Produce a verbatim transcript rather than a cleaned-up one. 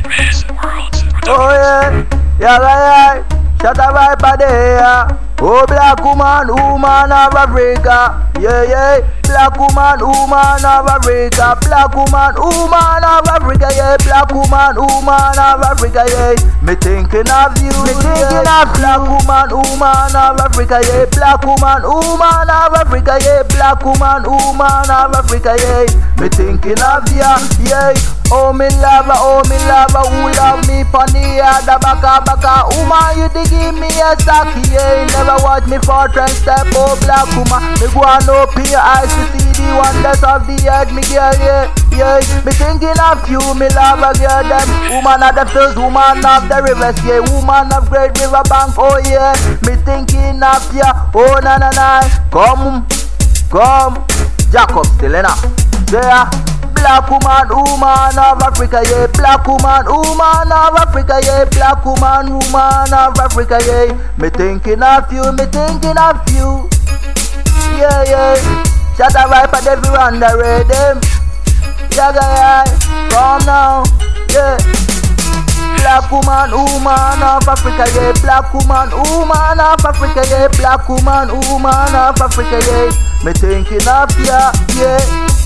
Oh yeah, yeah, yeah, shut up right by there. Oh black woman, woman of Africa. Yeah, yeah, black woman, woman of Africa. Black woman, woman of Africa. Yeah, black woman, woman of Africa. Yeah, me thinking of you. Me thinking yeah. of black woman, woman of Africa. Yeah, black woman, woman of Africa. Yeah, black woman, woman of Africa. Yeah, me thinking of ya. Yeah, oh me lover, oh me lover, who love me pon the other baka baka. Woman, you dig give me a sock. Yeah, never watch me for trend step. Oh black woman, me go and open your eyes to see the wonders of the earth, me girl, yeah, yeah. Me thinking of you, me love a girl, them woman of the fields, woman of the rivers, yeah, woman of great river bank, oh yeah. Me thinking of ya, oh na na na. Come, come, Jacob still enough, yeah. Black woman, woman of Africa, yeah. Black woman, woman of Africa, yeah. Black woman, woman of Africa, yeah. Me thinking of you, me thinking of you. Yeah, yeah. Shut up right at every round the rhythm. Yeah, yeah, come now, yeah. Black woman, woman of Africa, yeah. Black woman, woman of Africa, yeah. Black woman, woman of Africa, yeah. Me thinking of ya, yeah.